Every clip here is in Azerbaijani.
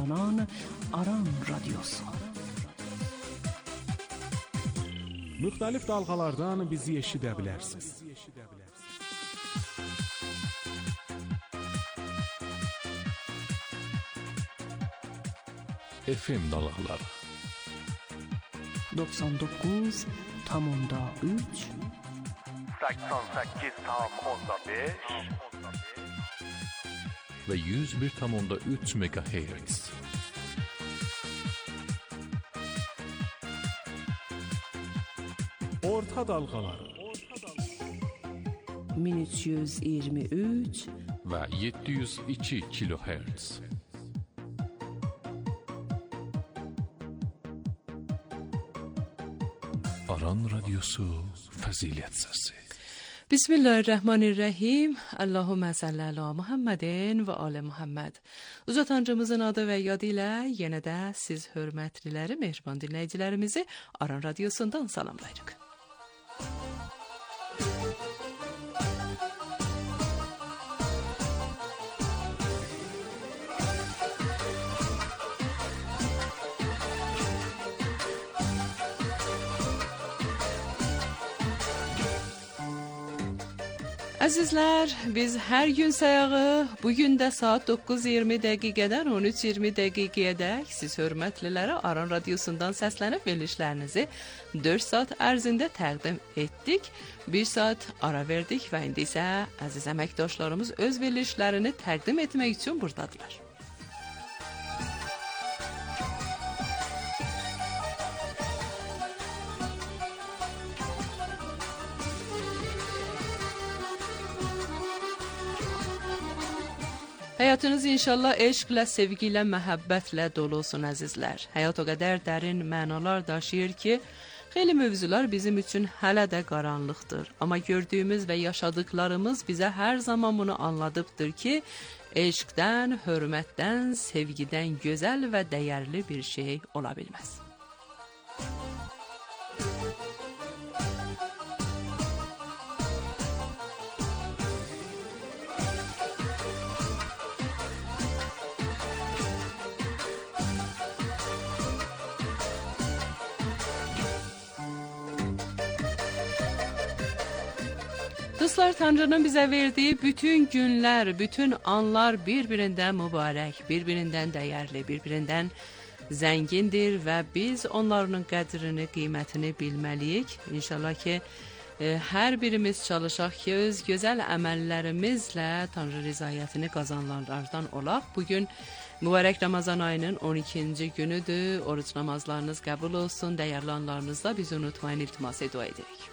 uzanan Aran Radyosu. Müxtəlif dalğalardan bizi eşidə bilərsiniz. FM dalğaları 99.3 88.5 ve 101.3 MHz. Orta dalğaları 1323 ve 702 kHz. Aran Radyosu Fazilet Sesi. Bismillahirrahmanirrahim. Allahümme salli ala Muhammedin və alə Muhammed. Uca Tanrımızın adı və yadı ilə yenə də siz hörmətliləri, mehriban dinləyicilərimizi Aran Radyosundan salamlayırıq. Əzizlər, biz hər gün sayağı bugün də saat 9:20 dəqiqədən 13:20 dəqiqəyədək siz hörmətlilərə Aran Radyosundan səslənib verilişlərinizi 4 saat ərzində təqdim etdik. 1 saat ara verdik və indi isə əziz əməkdaşlarımız öz verilişlərini təqdim etmək üçün buradadılar. Həyatınız inşallah eşqlə, sevgilə, məhəbbətlə dolu olsun əzizlər. Həyat o qədər dərin mənalar daşıyır ki, xeyli mövzular bizim üçün hələ də qaranlıqdır. Amma gördüyümüz və yaşadıklarımız bizə hər zaman bunu anladıbdır ki, eşqdən, hörmətdən, sevgidən gözəl və dəyərli bir şey ola bilməz. Dostlar, Tanrı'nın bize verdiği bütün günler, bütün anlar birbirinden mübarek, birbirinden değerli, birbirinden zengindir ve biz onların qədrini, qiymətini bilməliyik. İnşallah ki, hər birimiz çalışaq ki, öz gözəl əməllərimizlə Tanrı rizayətini qazananlardan olaq. Bugün mübarək Ramazan ayının 12. günüdür. Oruç namazlarınız qəbul olsun. Dəyərli anlarınızda bizi unutmayın, iltimas dua edirik.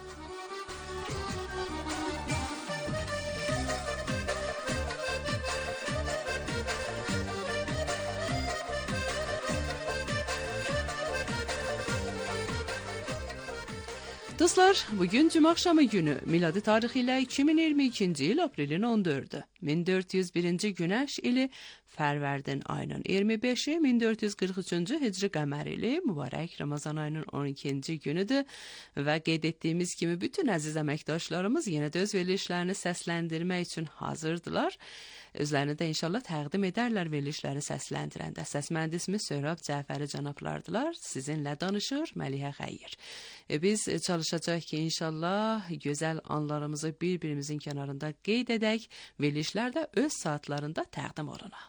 Dostlar, bugün cuma akşamı günü, miladi tarixi ilə 2022-ci il aprelin 14-ü, 1401-ci günəş ili Fərvərdin ayının 25-i, 1443-cü hicri qəmər ili mübarək Ramazan ayının 12-ci günüdür və qeyd etdiyimiz kimi bütün əziz əməkdaşlarımız yenə də öz verilişlərini səsləndirmək üçün hazırdılar. Özlərini də inşallah təqdim edərlər verilişləri səsləndirəndə. Səs mühəndisimiz Söhrab Cəfəri cənablardılar. Sizinlə danışır Məlihə Xəyyir. Biz çalışacaq ki, inşallah gözəl anlarımızı bir-birimizin kənarında qeyd edək. Verilişlər də öz saatlarında təqdim olunur.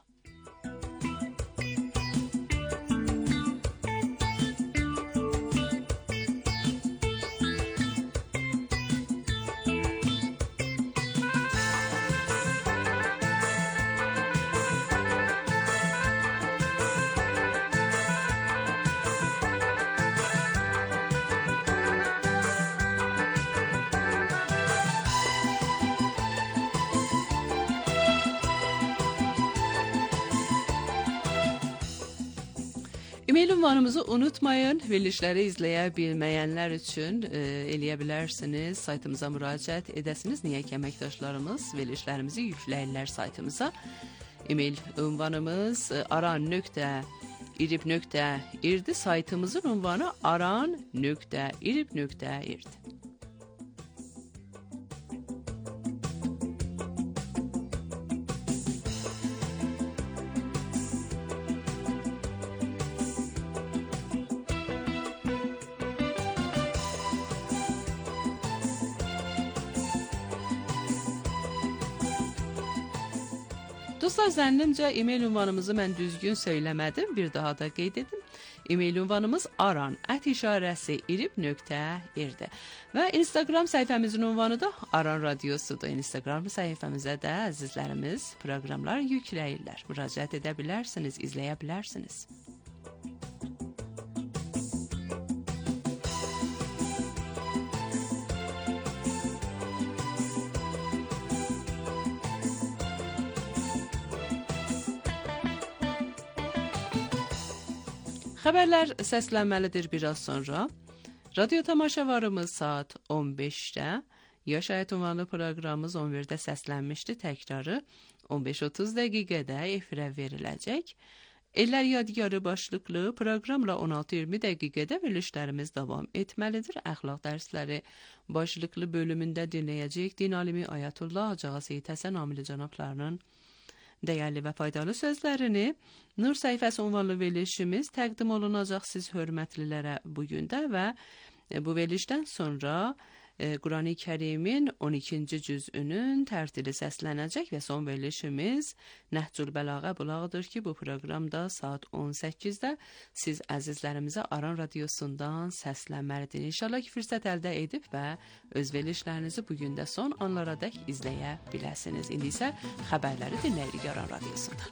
E-mail ünvanımızı unutmayın. Verilişləri izləyə bilməyənlər üçün eləyə bilərsiniz. Saytımıza müraciət edəsiniz. Niyə ki, əməkdaşlarımız verilişlərimizi yükləyirlər saytımıza. E-mail ünvanımız aran.irib.ird. Saytımızın ünvanı aran.irib.ird. Dostlar, zənnimcə e-mail ünvanımızı mən düzgün söyləmədim. Bir daha da qeyd edim. E-mail ünvanımız aran@irib.ir-dir. Və Instagram səhifəmizin ünvanı da Aran Radiosudur. Instagram səhifəmizə də əzizlərimiz proqramlar yükləyirlər. Müraciət edə bilərsiniz, izləyə bilərsiniz. Xəbərlər səslənməlidir biraz sonra. Radyo tamaşavarımız saat 15-də, Yaş Həyat ünvanlı proqramımız 11-də səslənmişdi. Təkrarı 15-30 dəqiqədə efirə veriləcək. Ellər Yadigarı başlıqlı proqramla 16-20 dəqiqədə verilişlərimiz davam etməlidir. Əxlaq dərsləri başlıqlı bölümündə dinləyəcək din alimi Ayətullah Hacı Seyid Həsən Amili cənablarının dəyərli və faydalı sözlərini Nur səhifəsi ünvanlı verilişimiz təqdim olunacaq siz hörmətlilərə bugün də və bu verilişdən sonra Qurani Kərimin 12-ci cüzünün tərtili səslənəcək və son verilişimiz Nəhcül Bəlağə bulağıdır ki, bu proqramda saat 18-də siz əzizlərimizə Aran Radiosundan səslənməlidir. İnşallah ki, fürsət əldə edib və öz verilişlərinizi bugün də son anlara dək izləyə biləsiniz. İndi isə xəbərləri dinləyirik Aran Radiosundan.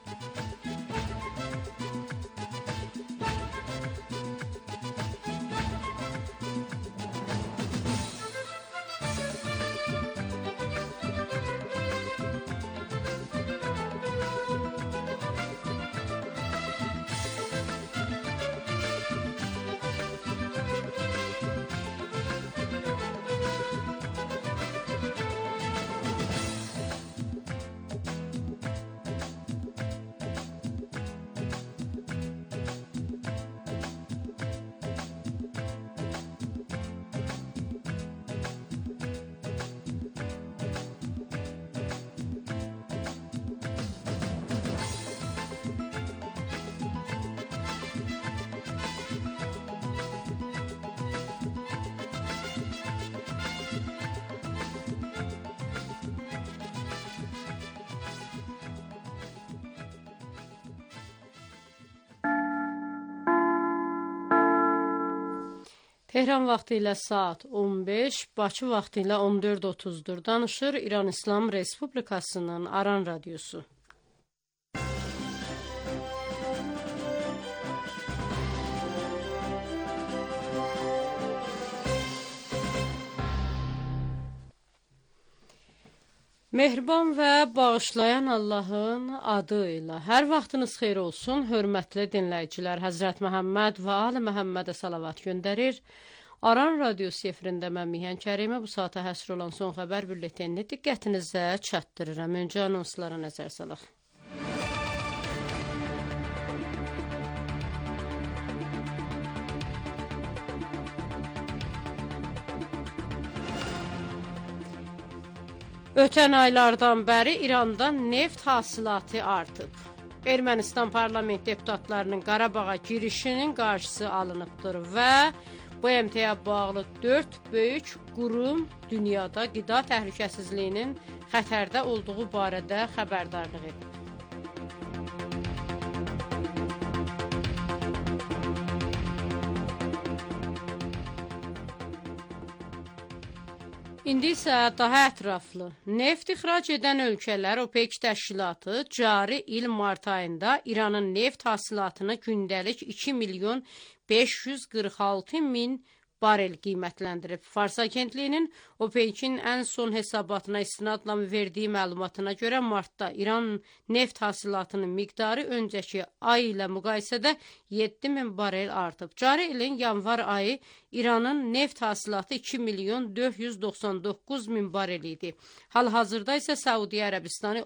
Tehran vaxtı ilə saat 15, Bakı vaxtı ilə 14:30-dur. Danışır İran İslam Respublikasının Aran Radiosu. Mehriban və bağışlayan Allahın adı ilə hər vaxtınız xeyir olsun, hörmətli dinləyicilər. Həzrət Məhəmməd və Ali Məhəmmədə salavat göndərir. Aran Radiosu efirində mən Mihan Kərimə bu saata həsr olan son xəbər bülletenini diqqətinizə çatdırıram. Öncə anonslara nəzər salaq. Ötən aylardan bəri İranda neft hasilatı artıb. Ermənistan parlament deputatlarının Qarabağa girişinin qarşısı alınıbdır və BMT-yə bağlı 4 böyük qurum dünyada qida təhlükəsizliyinin xətərdə olduğu barədə xəbərdarlıq edib. İndi isə daha ətraflı. Neft ixrac edən ölkələr OPEC təşkilatı cari il mart ayında İranın neft hasilatını gündəlik 2.546.000 barel qiymətləndirib. Fars agentliyinin OPEC-in ən son hesabatına istinadla verdiği məlumatına görə martda İran neft hasilatının miqdarı öncəki ay ilə müqayisədə 7.000 barel artıb. Cari ilin yanvar ayı İranın neft hasilatı 2.499.000 barel idi. Hal-hazırda isə Səudiyyə Ərəbistanı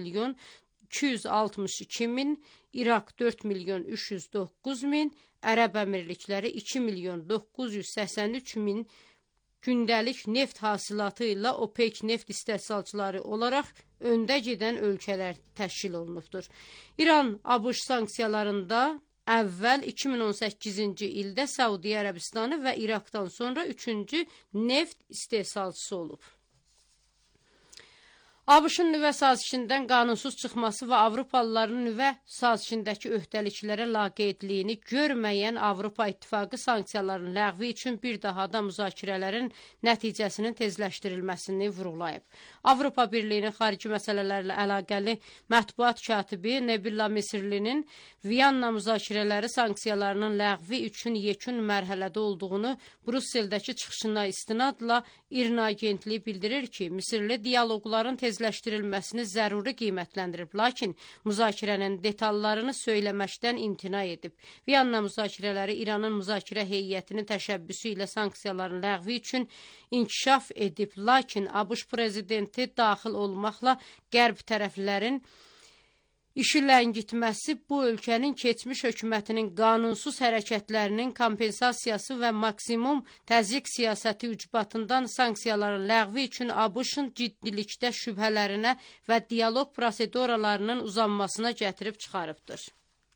10.262.000, İraq 4.309.000, Ərəb Əmirlikləri 2.983.000 gündəlik neft hasilatı ilə OPEC neft istehsalçıları olaraq öndə gedən ölkələr təşkil olunubdur. İran ABŞ sanksiyalarında əvvəl 2018-ci ildə Səudiyyə Ərəbistanı və İraqdan sonra 3-cü neft istehsalçısı olub. ABŞ-ın nüvə sazişindən qanunsuz çıxması və Avropalıların nüvə sazişindəki öhdəliklərə laqeydliyini görməyən Avropa İttifaqı sanksiyaların ləğvi üçün bir daha da müzakirələrin nəticəsinin tezləşdirilməsini vurğulayıb. Avropa Birliyinin xarici məsələlərlə əlaqəli mətbuat katibi Nebilla Misirlinin Viyanna müzakirələri sanksiyalarının ləğvi üçün yekun mərhələdə olduğunu Brüsseldəki çıxışına istinadla İRNA agentliyi bildirir ki, Misirli dialoqların tezləşdirilməsini zəruri qiymətləndirib, lakin müzakirənin detallarını söyləməkdən imtina edib. Viyanna müzakirələri İranın müzakirə heyətinin təşəbbüsü ilə sanksiyaların ləğvi üçün inkişaf edib, lakin ABŞ prezidenti daxil olmaqla qərb tərəflərin İşi ləngitməsi bu ölkənin keçmiş hökumətinin qanunsuz hərəkətlərinin kompensasiyası və maksimum təzyiq siyasəti ucbatından sanksiyaların ləğvi üçün ABŞ-ın ciddilikdə şübhələrinə və dialoq proseduralarının uzanmasına gətirib çıxarıbdır.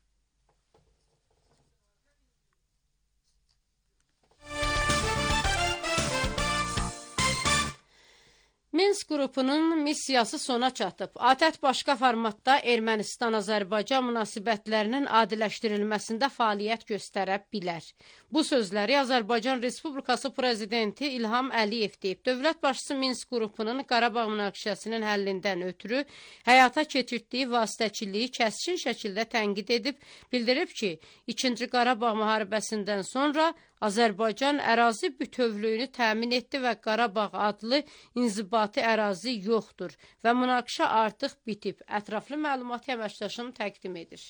Minsk qrupunun missiyası sona çatıb. ATƏT başqa formatda Ermənistan-Azərbaycan münasibətlərinin adiləşdirilməsində fəaliyyət göstərə bilər. Bu sözləri Azərbaycan Respublikası Prezidenti İlham Əliyev deyib. Dövlət başçısı Minsk qrupunun Qarabağ münaqişəsinin həllindən ötürü həyata keçirdiyi vasitəçiliyi kəskin şəkildə tənqid edib, bildirib ki, 2-ci Qarabağ müharibəsindən sonra Azərbaycan ərazi bütövlüyünü təmin etdi və Qarabağ adlı inzibati ərazi yoxdur və münaqişə artıq bitib. Ətraflı məlumatı əməkdaşım təqdim edir.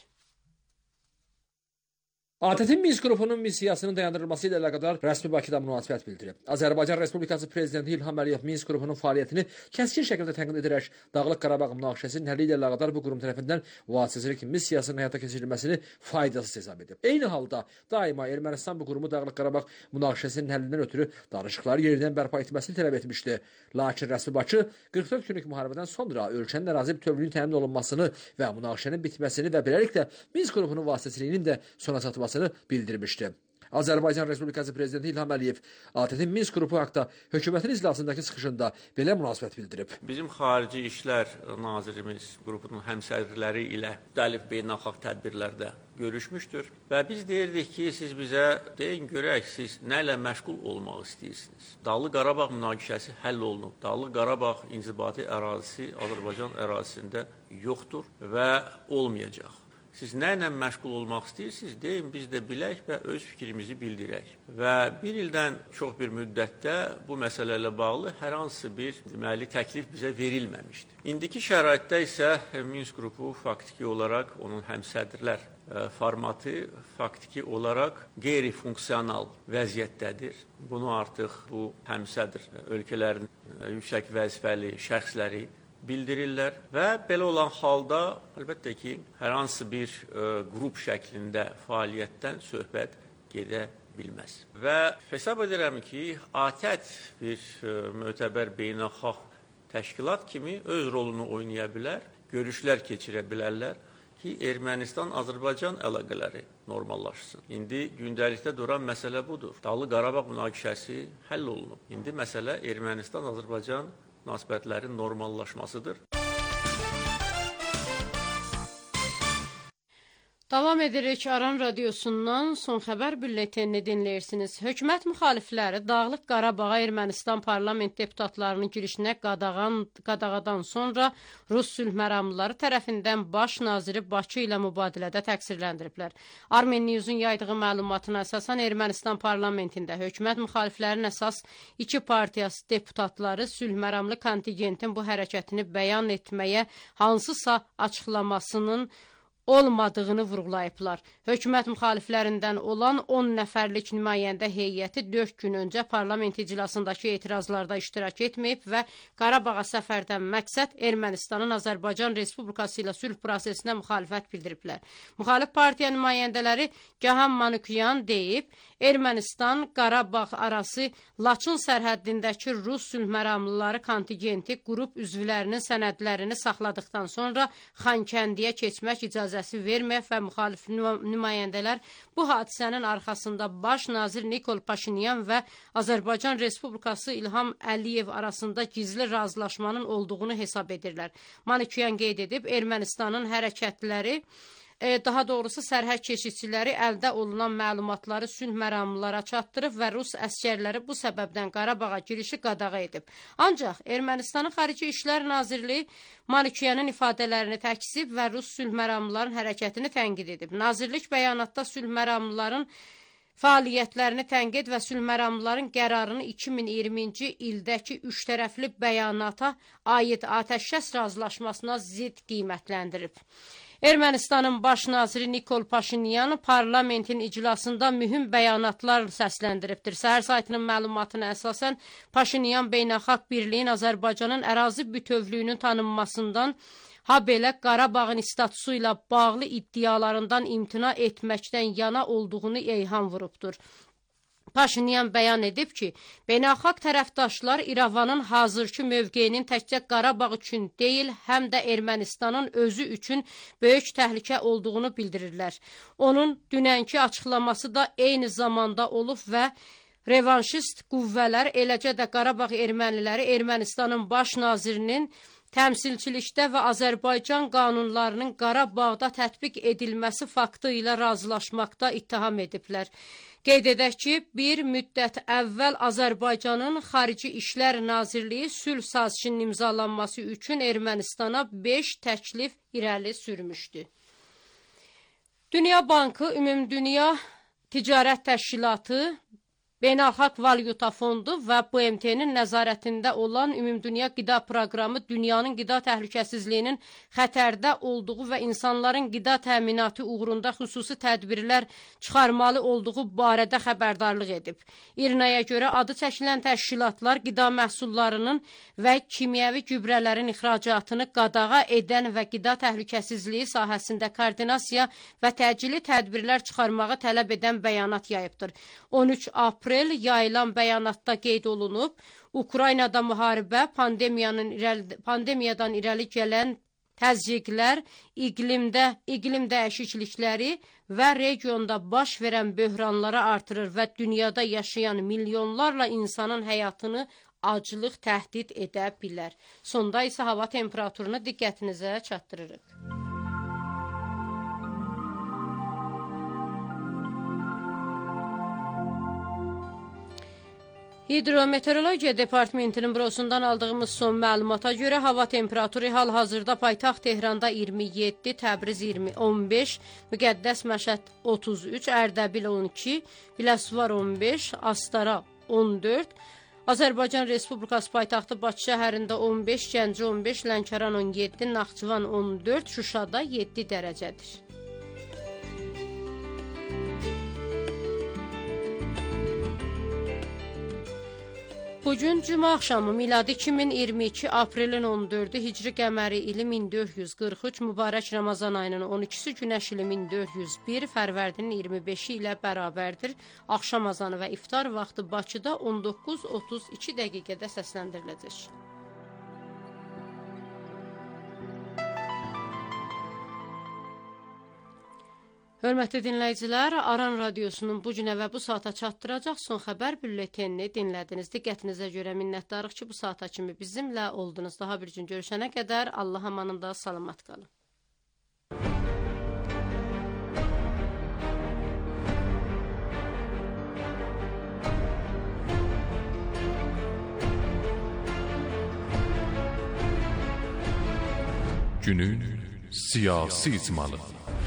ATƏT-in Minsk qrupunun missiyasının dayandırılması ilə əlaqədar rəsmi Bakıda münasibət bildirib. Azərbaycan Respublikası Prezidenti İlham Əliyev Minsk qrupunun fəaliyyətini kəskin şəkildə tənqid edərək Dağlıq Qarabağ münaqişəsinin həlli ilə əlaqədar bu qurum tərəfindən vasitəçilik missiyasının həyata keçirilməsini faydasız hesab edib. Eyni halda daima Ermənistan bu qurumu Dağlıq Qarabağ münaqişəsinin həllindən ötürü danışıqları yeridən bərpa etməsini tələb etmişdi. Lakin rəsmi Bakı 44 günlük müharibədən sonra ölkənin ərazi bütövlüyünün təmin olunmasını və münaqişənin bitməsini və beləliklə Minsk qrupunun vasitəçiliyinin də sona çatmasını bildirmişdi. Azərbaycan Respublikası Prezidenti İlham Əliyev ATƏT-in Minsk qrupu haqda hökumətin iclasındakı çıxışında belə münasibət bildirib. Bizim Xarici İşlər Nazirimiz qrupunun həmsədrləri ilə müxtəlif beynəlxalq tədbirlərdə görüşmüşdür və biz deyirdik ki, siz bizə deyin görək, siz nə ilə məşğul olmaq istəyirsiniz? Dağlıq Qarabağ münaqişəsi həll olunub. Dağlıq Qarabağ inzibati ərazisi Azərbaycan ərazisində yoxdur və olmayacaq. Siz nə ilə məşğul olmaq istəyirsiniz, deyin, biz də bilək və öz fikrimizi bildirək. Və bir ildən çox bir müddətdə bu məsələ ilə bağlı hər hansı bir deməli təklif bizə verilməmişdi. İndiki şəraitdə isə Minsk qrupu faktiki olaraq onun həmsədrlər formatı faktiki olaraq qeyri-funksional vəziyyətdədir. Bunu artıq bu həmsədr ölkələrin yüksək vəzifəli şəxsləri bildirirlər və belə olan halda əlbəttə ki, hər hansı bir qrup şəklində fəaliyyətdən söhbət gedə bilməz. Və hesab edirəm ki, ATƏT bir mötəbər beynəlxalq təşkilat kimi öz rolunu oynaya bilər, görüşlər keçirə bilərlər ki, Ermənistan-Azərbaycan əlaqələri normallaşsın. İndi gündəlikdə duran məsələ budur. Dağlıq Qarabağ münaqişəsi həll olunub. İndi məsələ Ermənistan-Azərbaycan münasibətlərin normallaşmasıdır. Davam edirik Aran Radiosundan son xəbər bülletenini dinləyirsiniz. Hökumət müxalifləri Dağlıq Qarabağa Ermənistan parlament deputatlarının girişinə qadağadan sonra Rus sülh məramlıları tərəfindən baş naziri Bakı ilə mübadilədə təqsirləndiriblər. Armen News'un yaydığı məlumatına əsasən Ermənistan parlamentində hökumət müxaliflərinin əsas iki partiyası deputatları sülh məramlı kontingentin bu hərəkətini bəyan etməyə hansısa açıqlamasının olmadığını vurğulayıblar. Hökumət müxaliflərindən olan 10 nəfərlik nümayəndə heyəti 4 gün öncə parlament iclasındakı etirazlarda iştirak etməyib və Qarabağa səfərdən məqsəd Ermənistanın Azərbaycan Respublikası ilə sülh prosesinə müxalifət bildiriblər. Müxalif partiya nümayəndələri Cahan Manukyan deyib, Ermənistan Qarabağ arası Laçın sərhəddindəki Rus sülh məramlıları kontingenti qrup üzvlərinin sənədlərini saxladıqdan sonra Xankəndiyə keçmək icazəsi icazəsi verməyib və müxalif nümayəndələr bu hadisənin arxasında baş nazir Nikol Paşinyan və Azərbaycan Respublikası İlham Əliyev arasında gizli razılaşmanın olduğunu hesab edirlər. Manukyan qeyd edib, Ermənistanın hərəkətləri, daha doğrusu sərhəd keşikçiləri əldə olunan məlumatları sülh məramlılara çatdırıb və Rus əskərləri bu səbəbdən Qarabağa girişi qadağa edib. Ancaq Ermənistanın Xarici İşlər Nazirliyi Manukyanın ifadələrini təkzib və Rus sülh məramlıların hərəkətini tənqid edib. Nazirlik bəyanatda sülh məramlıların fəaliyyətlərini tənqid və sülh məramlıların qərarını 2020-ci ildəki üç tərəfli bəyanata aid atəşkəs razılaşmasına zidd qiymətləndirib. Ermənistanın baş naziri Nikol Paşinyan parlamentin iclasında mühüm bəyanatlar səsləndiribdir. Səhər saytının məlumatına əsasən Paşinyan beynəlxalq birliyin Azərbaycanın ərazi bütövlüyünün tanınmasından, ha belə Qarabağın statusu ilə bağlı iddialarından imtina etməkdən yana olduğunu eyham vurubdur. Paşinyan bəyan edib ki, beynəlxalq tərəfdaşlar İrəvanın hazırki mövqeyinin təkcə Qarabağ üçün deyil, həm də Ermənistanın özü üçün böyük təhlükə olduğunu bildirirlər. Onun dünənki açıqlaması da eyni zamanda olub və revanşist qüvvələr, eləcə də Qarabağ erməniləri Ermənistanın baş nazirinin təmsilçilikdə və Azərbaycan qanunlarının Qarabağda tətbiq edilməsi faktı ilə razılaşmaqda ittiham ediblər. Qeyd edək ki, bir müddət əvvəl Azərbaycanın Xarici İşlər Nazirliyi sülh sazişinin imzalanması üçün Ermənistana 5 təklif irəli sürmüşdü. Dünya Bankı, Ümumdünya Ticarət Təşkilatı, Beynəlxalq Valyuta Fondu və BMT-nin nəzarətində olan Ümumdünya Qida Proqramı dünyanın qida təhlükəsizliyinin xətərdə olduğu və insanların qida təminatı uğrunda xüsusi tədbirlər çıxarmalı olduğu barədə xəbərdarlıq edib. İRNA-ya görə adı çəkilən təşkilatlar qida məhsullarının və kimyəvi gübrələrin ixracatını qadağa edən və qida təhlükəsizliyi sahəsində koordinasiya və təcili tədbirlər çıxarmağı tələb edən bəyanat yayıbdır. 13 aprel yayılan bəyanatda qeyd olunub, Ukraynada müharibə, pandemiyadan irəli gələn təzyiqlər, iqlim dəyişiklikləri və regionda baş verən böhranları artırır və dünyada yaşayan milyonlarla insanın həyatını aclıq təhdid edə bilər. Sonda isə hava temperaturunu diqqətinizə çatdırırıq. Hidrometeorologiya Departamentinin bürosundan aldığımız son məlumata görə hava temperaturu hal-hazırda paytaxt Tehranda 27, Təbriz 15, Müqəddəs Məşəd 33, Ərdəbil 12, Biləsuvar 15, Astara 14, Azərbaycan Respublikası paytaxtı Bakı şəhərində 15, Gəncə 15, Lənkəran 17, Naxçıvan 14, Şuşada 7 dərəcədir. Bugün cümə axşamı miladi 2022 aprelin 14-ü, hicri qəməri ili 1443, mübarək Ramazan ayının 12-si, günəş ili 1401, fərvərdinin 25-i ilə bərabərdir. Axşam azanı və iftar vaxtı Bakıda 19:32 dəqiqədə səsləndiriləcək. Hörmətli dinləyicilər, Aran Radiosunun bu günə və bu saata çatdıracaq son xəbər bülletenini dinlədiniz. Diqqətinizə görə minnətdarıq ki, bu saata kimi bizimlə oldunuz. Daha bir gün görüşənə qədər Allah amanında salamat qalın. Günün siyasi icmalı.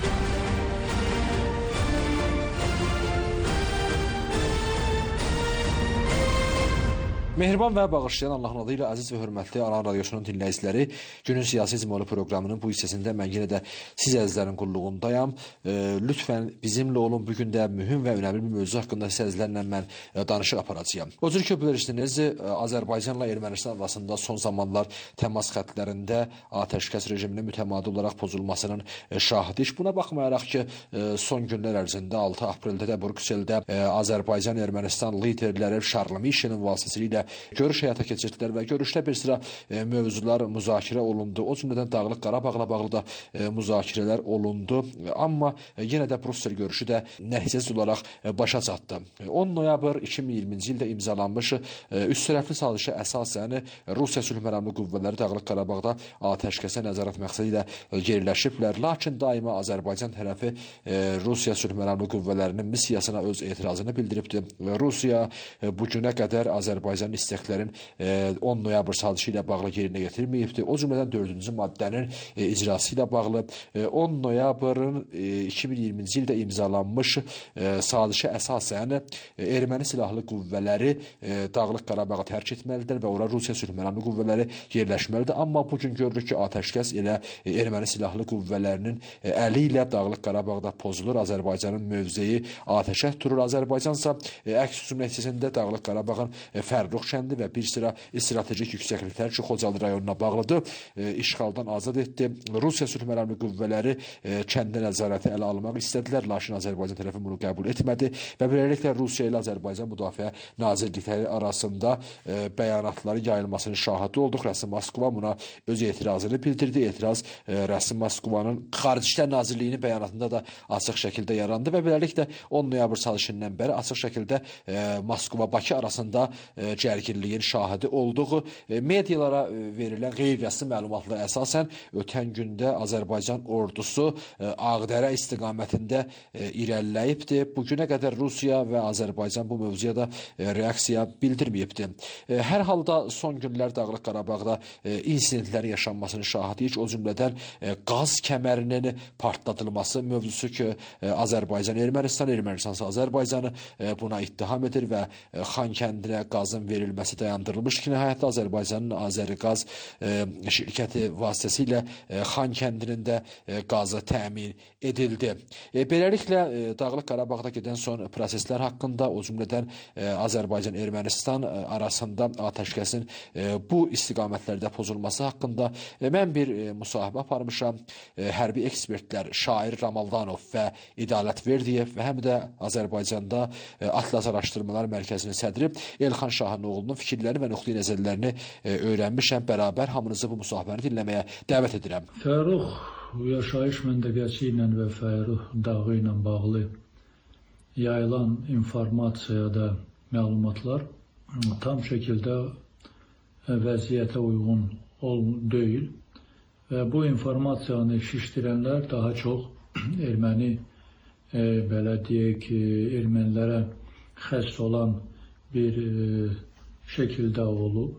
Mehriban və bağışlayan Allahın adı ilə əziz və hörmətli Aran Radiosunun dinləyiciləri, günün siyasi icmalı proqramının bu hissəsində mən yenə də siz əzizlərin qulluğundayam. Lütfən bizimlə olun. Bugün də mühüm və önəmli bir mövzu haqqında siz əzizlərlə mən danışıq aparacağam. O cür ki, bilirsiniz, Azərbaycanla Ermənistan arasında son zamanlar təmas xətlərində atəşkəs rejiminin mütəmadi olaraq pozulmasının şahidik. Buna baxmayaraq ki, son günlər ərzində 6 apreldə də Brükseldə Azərbaycan-Ermənistan liderləri Şarl Mişelin vasitəsilə görüş həyata keçirdilər və görüşdə bir sıra mövzular müzakirə olundu. O cümlədən Dağlıq Qarabağla bağlı da müzakirələr olundu. Amma yenə də Brussel görüşü də nəticəsiz olaraq başa çatdı. 10 noyabr 2020-ci ildə imzalanmış üstürəfli sazişə əsasən Rusiya sülh məramlı qüvvələri Dağlıq Qarabağda atəşkəsə nəzarət məqsədi ilə yerləşiblər. Lakin daima Azərbaycan tərəfi Rusiya sülh məramlı qüvvələrinin missiyasına öz etirazını bildiribdir. Rusiya bu günə qədər Azərbaycanın istəklərin 10 noyabr sazişi ilə bağlı yerinə yetirməyibdir. O cümlədən 4-cü maddənin icrası ilə bağlı 10 noyabrın 2020-ci ildə imzalanmış sazişə əsasən erməni silahlı qüvvələri Dağlıq Qarabağı tərk etməlidir və ora Rusiya sülh məramlı qüvvələri yerləşməlidir. Amma bu gün görürük ki, atəşkəs elə erməni silahlı qüvvələrinin əli ilə Dağlıq Qarabağda pozulur. Azərbaycanın mövzeyi atəşə tutulur. Azərbaycansa əks hücum nəticəsində Dağlıq Qarabağın Fərrux kəndi və bir sıra strateji yüksəkliklər ki, Xocalı rayonuna bağlıdır, işğaldan azad etdi. Rusiya sülh məramlı qüvvələri kəndə nəzarəti ələ almaq istədilər, lakin Azərbaycan tərəfi bunu qəbul etmədi və beləliklə Rusiya ilə Azərbaycan Müdafiə Nazirlikləri arasında bəyanatları yayılmasının şahidi olduq. Rəsmi Moskva buna öz etirazını bildirdi. Etiraz Rəsmi Moskvanın Xarici İşlər Nazirliyinin bəyanatında da açıq şəkildə yarandı və beləliklə 10 noyabr sazişindən bəri açıq şəkildə Moskva-Bakı arasında gərginliyin şahidi olduq. Medialara verilən qeyri-rəsmi məlumatlara əsasən ötən gündə Azərbaycan ordusu Ağdərə istiqamətində irəliləyibdir. Bugünə qədər Rusiya və Azərbaycan bu mövzuya da reaksiya bildirməyibdir. Hər halda son günlər Dağlıq Qarabağda insidentlərin yaşanmasının şahidiyik. O cümlədən qaz kəmərinin partladılması mövzusu ki, Azərbaycan Ermənistansa Azərbaycanı buna ittiham edir və Xan kəndinə qazın verilməsi dayandırılmış ki, nəhayətdə Azərbaycanın Azəriqaz şirkəti vasitəsilə Xan kəndinin də qazı təmin edildi. Beləliklə Dağlıq Qarabağda gedən son proseslər haqqında, o cümlədən Azərbaycan-Ermənistan arasında atəşkəsin bu istiqamətlərdə pozulması haqqında mən bir müsahibə aparmışam. Hərbi ekspertlər Şair Ramaldanov və İdalət Verdiyev və həm də Azərbaycanda Atlas Araşdırmalar Mərkəzinin sədri Elxan Şahinoğlu'nun fikirlərini və nöqteyi nəzərlərini öyrənmişəm. Bərabər hamınızı bu müsahibəni dinləməyə dəvət edirəm. Fərrux yaşayış məntəqəsi ilə və Fərrux dağı ilə bağlı yayılan informasiyada məlumatlar tam şəkildə vəziyyətə uyğun deyil və bu informasiyanı şişdirənlər daha çox erməni, belə deyək, ermənilərə xəss olan bir şəkildə olub.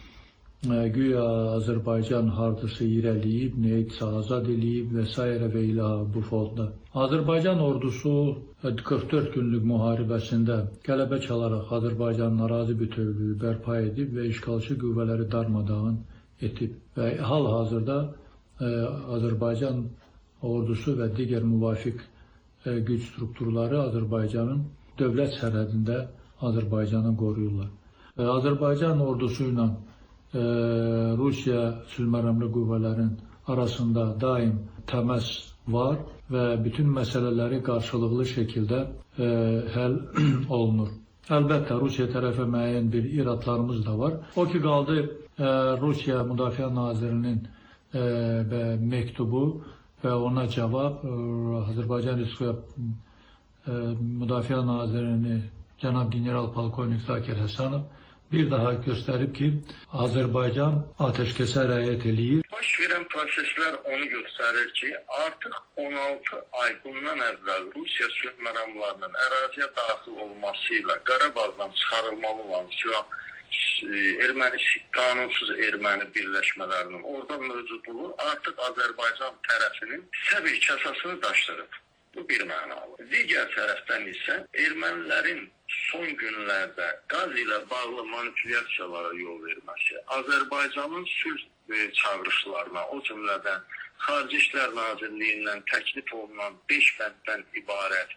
Güya Azərbaycan hardasa irəliyib, neyitsə azad eləyib və s. və ilə bu fonda. Azərbaycan ordusu 44 günlük müharibəsində qələbə çalaraq Azərbaycanın ərazi bütövlüyü bərpa edib və işğalçı qüvvələri darmadağın etib. Və hal-hazırda Azərbaycan ordusu və digər müvafiq güc strukturları Azərbaycanın dövlət sərhədində Azərbaycanı qoruyurlar. Azərbaycan ordusu ilə Rusiya sülhməramlı qüvvələrin arasında daim təmas var və bütün məsələləri qarşılıqlı şəkildə həll olunur. Əlbəttə, Rusiya tərəfə müəyyən bir iradlarımız da var. O ki qaldı Rusiya Müdafiə Nazirinin məktubu və ona cavab Azərbaycan Respublikası Müdafiə Nazirini cənab general polkovnik Zakir Həsənov bir daha göstərib ki, Azərbaycan atəşkəsə riayət eləyir. Baş verən proseslər onu göstərir ki, artıq 16 ay bundan əvvəl Rusiya sülh məramlarının əraziyə daxil olması ilə Qarabağdan çıxarılmalı olan qanunsuz erməni birləşmələrinin orada mövcudluğu artıq Azərbaycan tərəfinin səbir kasasını daşdırıb. Bu bir mənalı. Digər tərəfdən isə ermənilərin son günlərdə qaz ilə bağlı manipulyasiyalara yol verməsi, Azərbaycanın sülh çağırışlarına, o cümlədən Xarici İşlər Nazirliyindən təklif olunan 5 bənddən ibarət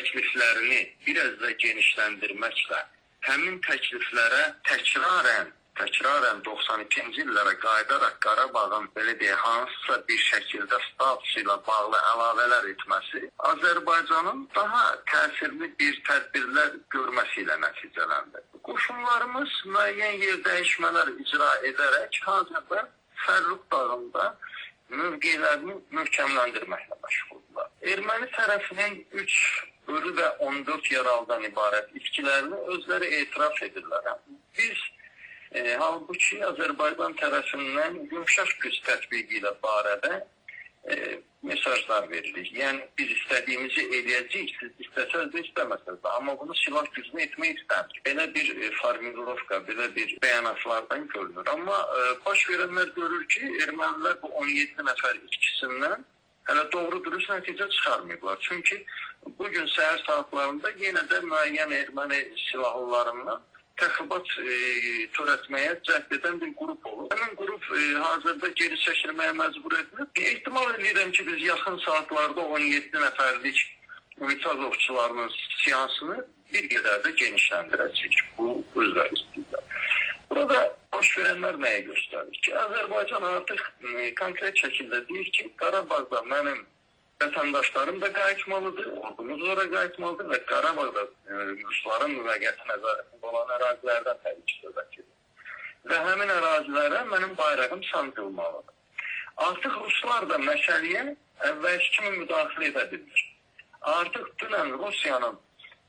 təkliflərini biraz da genişləndirməklə həmin təkliflərə təkrarən təkrarən 92-ci illərə qayıdaraq Qarabağın belə deyək, hansısa bir şəkildə statusu ilə bağlı əlavələr etməsi Azərbaycanın daha təsirli bir tədbirlər görməsi ilə nəticələndi. Qoşunlarımız müəyyən yer dəyişmələr icra edərək hazırda Fərrux dağında mövqelərini möhkəmləndirməklə məşğuldurlar. Erməni tərəfinin 3 ölü və 14 yaralıdan ibarət itkilərini özləri etiraf edirlər. Biz halbuki Azərbaycan tərəfindən yumşaq güc tətbiqi ilə barədə mesajlar veririk. Yəni biz istədiyimizi eləyəcəyik, siz istəsəz də istəməsəz də, amma bunu silah gücünü etmək istəmirik. Belə bir formulovka, belə bir bəyanatlardan görünür. Amma baş verənlər görür ki, ermənilər bu 17 nəfər itkisindən hələ doğru dürüst nəticə çıxarmayıblar. Çünki bugün səhər saatlarında yenə də müəyyən erməni silahlılarından təxribat törətməyə cəhd edən bir qrup olur. Həmin qrup hazırda geri çəkilməyə məcbur edilir. Ehtimal edirəm ki, biz yaxın saatlarda 17 nəfərlik ümidsiz ovçularının siyasını bir qədər də genişləndirəcək. Bu özləri istəyirlər. Burada baş verənlər nəyə göstərir ki, Azərbaycan artıq konkret şəkildə deyir ki, Qarabağda mənim vətəndaşlarım da qayıtmalıdır, ordumuz ora qayıtmalıdır və Qarabağda Rusların müvəqqəti nəzarətində olan ərazilərdən təbii ki, söz edilir. Və həmin ərazilərə mənim bayrağım sancılmalıdır. Artıq Ruslar da məsələyə əvvəlki kimi müdaxilə edə bilir. Artıq dünən Rusiyanın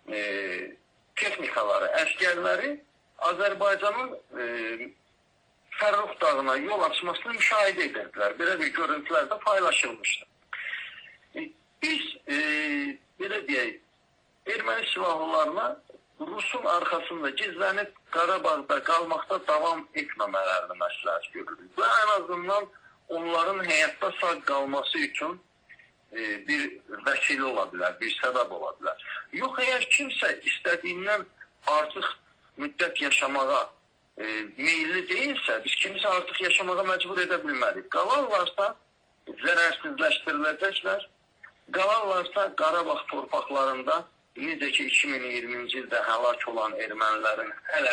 texnikaları, əskərləri Azərbaycanın Fərrux dağına yol açmasını müşahidə edirdilər. Belə bir görüntülər də paylaşılmışdı. Biz, belə deyək, erməni silahlılarına Rusun arxasında gizlənib Qarabağda qalmaqda davam etməmələrini məsləhət görürük. Və ən azından onların həyatda sağ qalması üçün bir vəsilə ola bilər, bir səbəb ola bilər. Yox, əgər kimsə istədiyindən artıq müddət yaşamağa meyilli deyilsə, biz kimsə artıq yaşamağa məcbur edə bilmərik. Qalarlarsa zərərsizləşdiriləcəklər. Qalarlarsa Qarabağ torpaqlarında necə ki 2020-ci ildə həlak olan ermənilərin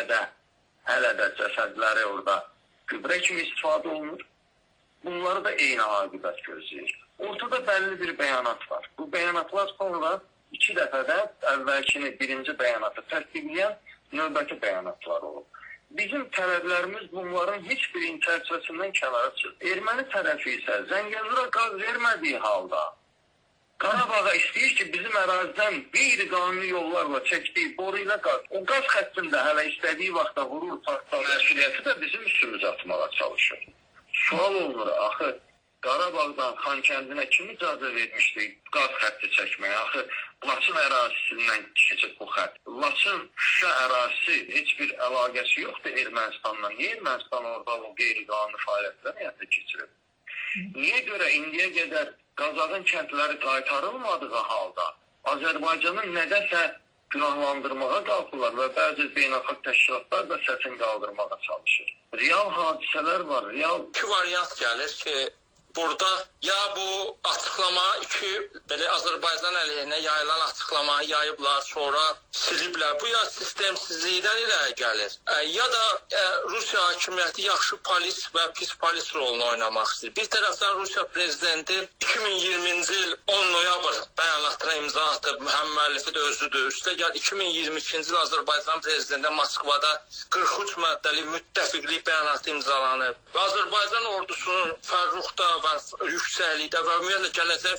hələ də cəsədləri orada gübrə kimi istifadə olunur. Bunları da eyni aqibət gözləyir. Ortada bəlli bir bəyanat var. Bu bəyanatlar sonra 2 dəfədə əvvəlkini birinci bəyanatı təsdiqləyən növbəti bəyanatlar olub. Bizim tələblərimiz bunların heç birinin çərçivəsindən kənara çıxır. Erməni tərəfi isə Zəngəzura qaz vermədiyi halda Qarabağa istəyir ki, bizim ərazidən qeyri-qanuni yollarla çəkdiyi boru ilə qaz. O qaz xəttində hələ istədiyi vaxtda vurur, partlar. Məsuliyyəti də bizim üstümüzə atmağa çalışır. Sual olunur, axı Qarabağdan Xankəndinə kim icazə vermişdi qaz xətti çəkməyə? Axı Laçın ərazisindən keçib bu xətt. Laçın Şuşa ərazisi heç bir əlaqəsi yoxdur Ermənistanla. Niyə Ermənistan orada o qeyri-qanuni fəaliyyətləri həyata keçirib? Niyə görə indiyə qədər Qazağın kəndləri qaytarılmadığı halda Azərbaycanın nədəsə günahlandırmağa qalxırlar və bəzi beynəlxalq təşkilatlar da səsini qaldırmağa çalışır. Real hadisələr var, real. İki variant gəlir ki, burada ya bu açıqlama belə Azərbaycan əleyhinə yayılan açıqlamayı yayıblar, sonra siliblər. Bu ya sistemsizlikdən irəli gəlir. Ya da Rusiya hakimiyyəti yaxşı polis və pis polis rolunu oynamaq istəyir. Bir tərəfdən Rusiya prezidenti 2020-ci il 10 noyabr bəyanatına imza atıb, müəllifi də özüdür. Üstəgəl 2022-ci il Azərbaycan prezidenti Moskvada 43 maddəli müttəfiqlik bəyanatı imzalanıb. Və Azərbaycan ordusunun Fərruxda və yüksəklikdə və ümumiyyətlə gələcək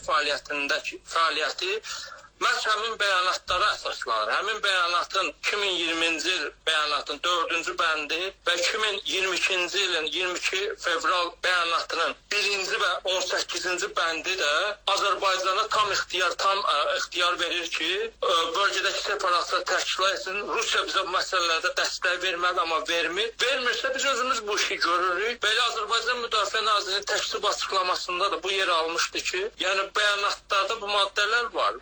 fəaliyyəti məhz həmin bəyanatlara əsaslanır. Həmin bəyanatın 2020-ci il bəyanatın 4-cü bəndi və 2022-ci ilin 22 fevral bəyanatının 1-ci və 18-ci bəndi də Azərbaycana tam ixtiyar verir ki, bölgədəki separatları təşkil etsin. Rusiya bizə bu məsələlərdə dəstək verməli, amma vermir. Vermirsə biz özümüz bu işi görürük. Belə Azərbaycan Müdafiə Nazirinin təklif açıqlamasında da bu yer almışdı ki, yəni bəyanatlarda bu maddələr var və prezident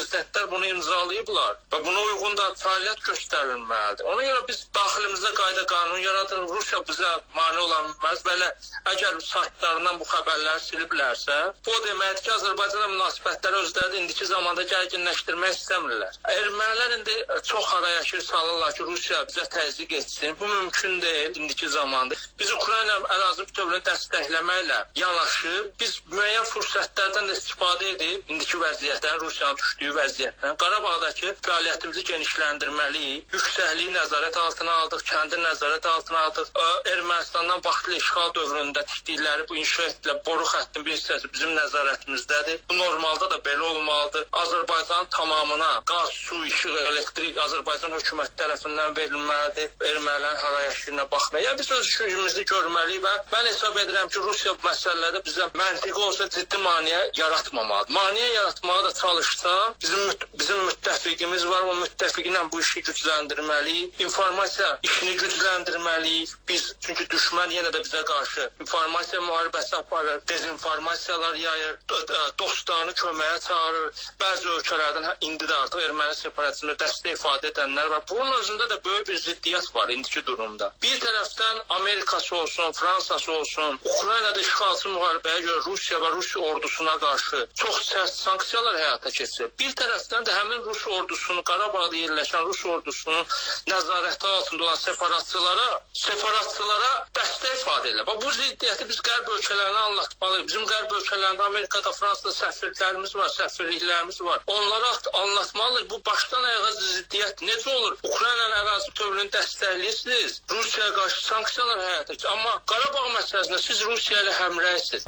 prezidentlər bunu imzalayıblar və buna uyğun da fəaliyyət göstərilməlidir. Ona görə biz daxilimizdə qayda qanun yaradırıq. Rusiya bizə mane ola bilməz. Belə əgər saytlarından bu xəbərləri siliblərsə, bu deməkdir ki, Azərbaycanla münasibətləri özləri indiki zamanda gərginləşdirmək istəmirlər. Ermənilər indi çox arayışır salırlar ki, Rusiya bizə təzyiq etsin. Bu mümkün deyil indiki zamanda. Biz Ukrayna ərazi bütövlüyünü dəstəkləməklə yanaşı, biz müəyyən fürsətlərdən istifadə edib indiki vəziyyətdən, Rusiyanın düşdüyü vəziyyətdən Qarabağdakı fəaliyyətimizi genişləndirməliyik. Yüksəkliyi nəzarət altına aldıq, kəndi nəzarət altına aldıq. Ermənistandan vaxtlı işğal dövründə tikdikləri bu inşa etdilər boru xəttinin bir hissəsi bizim nəzarətimizdədir. Bu normalda da belə olmalıdır. Azərbaycanın tamamına qaz, su, işıq, elektrik Azərbaycan hökuməti tərəfindən verilməlidir. Ermənilərin harayışına baxmayaq. Yəni biz öz işimizi görməliyik və mən hesab edirəm ki, Rusiya bu məsələlərdə bizə məntiqi olsa ciddi maneə yaratmamalıdır. Maneə yaratmağa da çalışsa, bizim müttəfiqimiz var, o müttəfiqlə bu işi gücləndirməliyik. İnformasiya işini gücləndirməliyik. Biz çünki düşmən yenə də bizə qarşı informasiya müharibəsi aparır, dezinformasiyalar yayır, dostlarını köməyə çağırır. Bəzi ölkələrdən indi də artıq erməni separatizmə dəstək ifadə edənlər var. Bunun özündə də böyük bir ziddiyyət var indiki durumda. Bir tərəfdən Amerikası olsun, Fransası olsun, Ukraynada işğalçı müharibəyə görə Rusiya və Rusiya ordusuna qarşı çox sərt sanksiyalar həyata keçirir. Bir tərəfdən də həmin Rus ordusunu, Qarabağda yerləşən Rus ordusunun nəzarəti altında olan separatçılara dəstək ifadə edir. Bu ziddiyyəti biz qərb ölkələrinə anlatmalıyıq. Bizim qərb ölkələrində Amerikada, Fransada səfirliklərimiz var, səfirliklərimiz var. Onlara anlatmalıyıq. Bu başdan ayağa ziddiyyət necə olur? Ukraynanın ərazi bütövlüyünü dəstəkləyirsiniz, Rusiyaya qarşı sanksiyalar həyata keçirir. Amma Qarabağ məsələsində siz Rusiya ilə həmrəysiniz.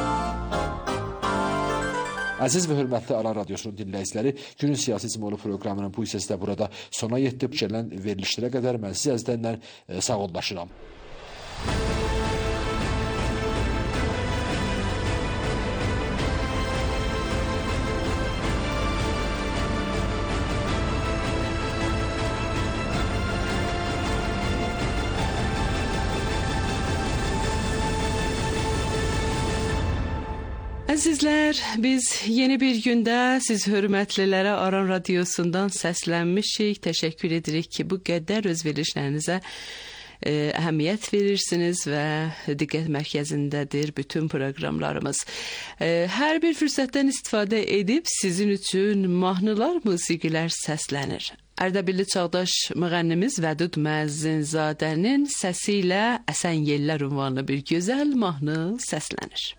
Əziz və hörmətli Aran Radiosunun dinləyiciləri, günün siyasi icmalı proqramının bu hissəsi də burada sona yetdi. Gələn verilişlərə qədər mən siz əzizlərlə sağollaşıram. Əzizlər, biz yeni bir gündə siz hörmətlilərə Aran Radiosundan səslənmişik. Təşəkkür edirik ki, bu qədər öz verilişlərinizə əhəmiyyət verirsiniz və diqqət mərkəzindədir bütün proqramlarımız. Hər bir fürsətdən istifadə edib sizin üçün mahnılar, musiqilər səslənir. Ərdəbilli çağdaş müğənnimiz Vədud Müəzzinzadənin səsi ilə Əsən Yellər ünvanlı bir gözəl mahnı səslənir.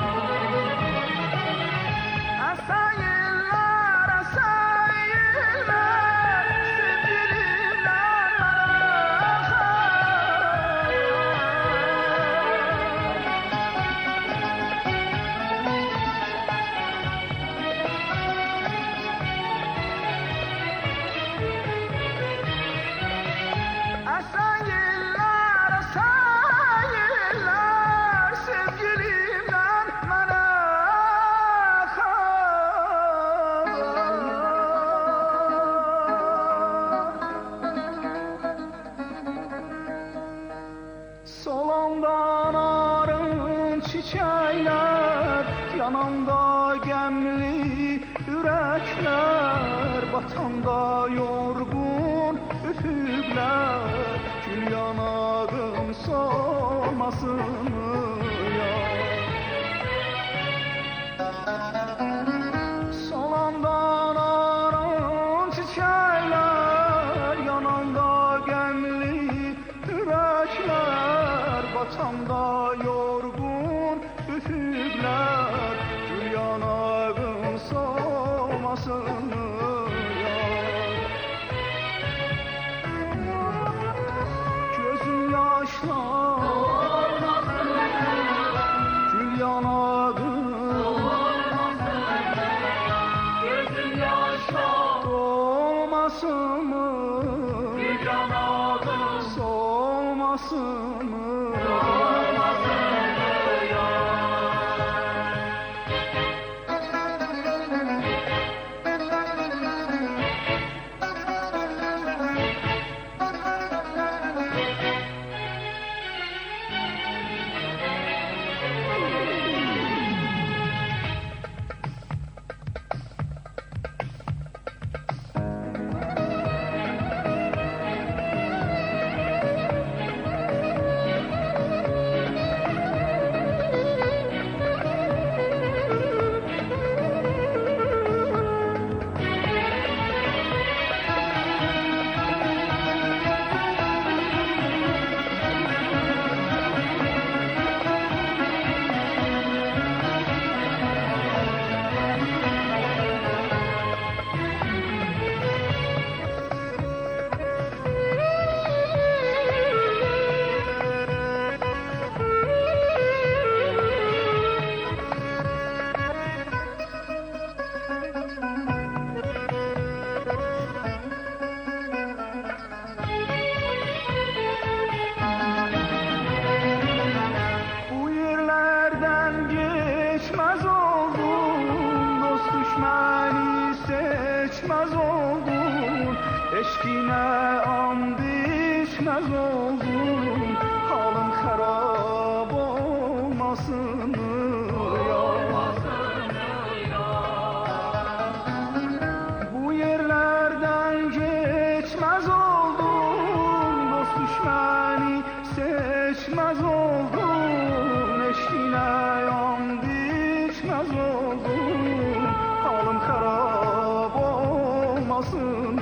Əsən yellər yananda gemli yürekler, batanda yorgun üfüqlər, gül yanağım solmasın ya. Solandan aran çiçekler, yananda gemli yürekler, batanda yorgun üfüqlər, gül yanağım solmasın ya. Gözüm yaşla gül yanağım solmasın mı? Gül yanağım solmasın mı? Eşkine and içmez oldum, halım xarab olmasın ya. Bu yerlerden geçmez oldum, dost düşməni seçmez oldum. Eşkine and içmez oldum, halım xarab olmasın.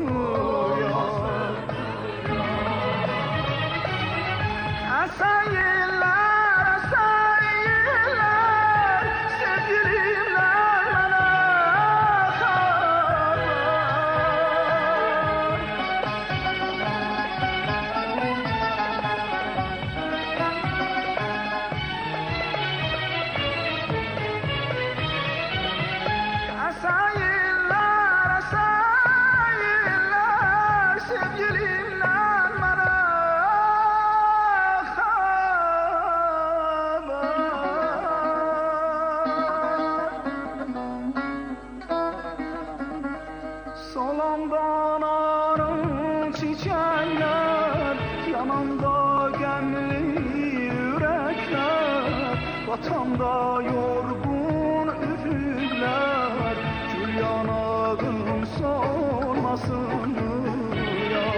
Solandan arın çiçekler, yananda gemli yürekler, batanda yorgun üfüqlər, gül yanağım solmasın ya.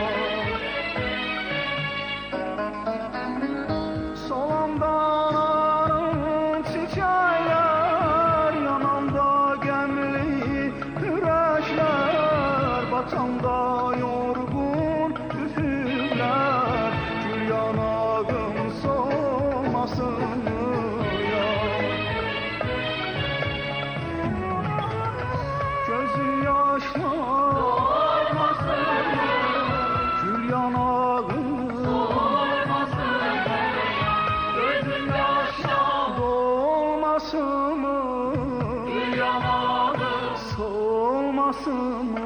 Solandan arın çiçekler, yananda gemli yürekler, batanda yorgun üfüqlər, gül yanağım solmasın ya. Gözüm yaşla gül yanağım solmasın, gözüm yaşla dolmasın mı? Gül yanağım solmasın mı?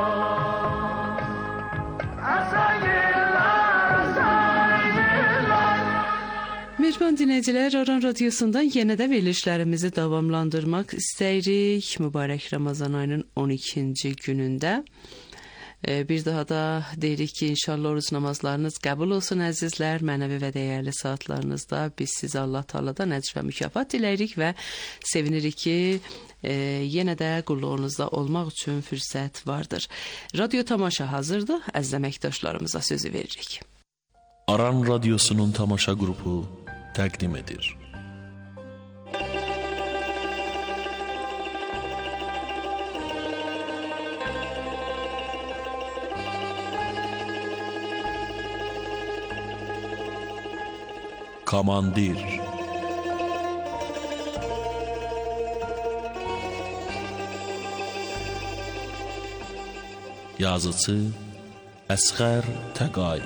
Asayilla, asayilla. Mehriban dinləyicilər, Aran Radiosundan yenə də verilişlərimizi davamlandırmaq istəyirik. Mübarək Ramazan ayının 12-ci günündə. Bir daha da deyirik ki, inşallah oruç namazlarınız qəbul olsun əzizlər, mənəvi və dəyərli saatlarınızda biz sizə Allah Taala'dan əcr və mükafat diləyirik və sevinirik ki, yenə də qulluğunuzda olmaq üçün fürsət vardır. Radyo tamaşa hazırdır, əziz əməkdaşlarımıza sözü veririk. Aran Radyosu'nun tamaşa grubu təqdim edir. Komandir. Yazıcı Əsğər Təqay.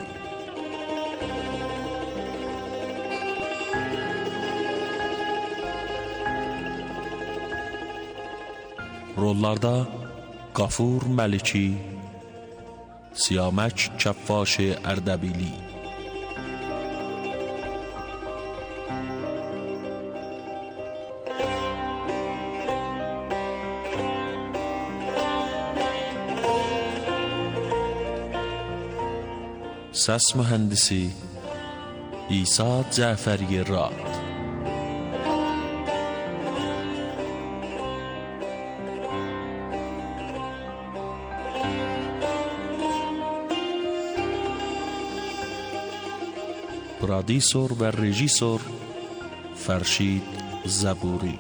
Rollarda Qafur Məliki, Siyamək Kəffaş Ərdəbili. Səs mühəndisi İsa Cəfəri Rad. پرودیسور و رژیسور فرشید زبوری.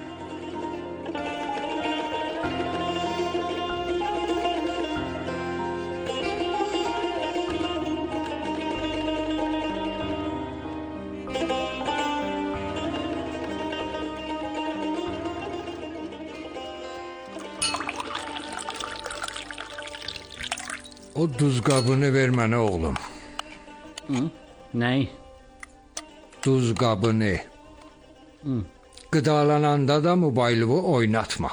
O duzqabını ver mənə oğlum. Nəyi? Duzqabını. Qıdalananda da mobilovu oynatma.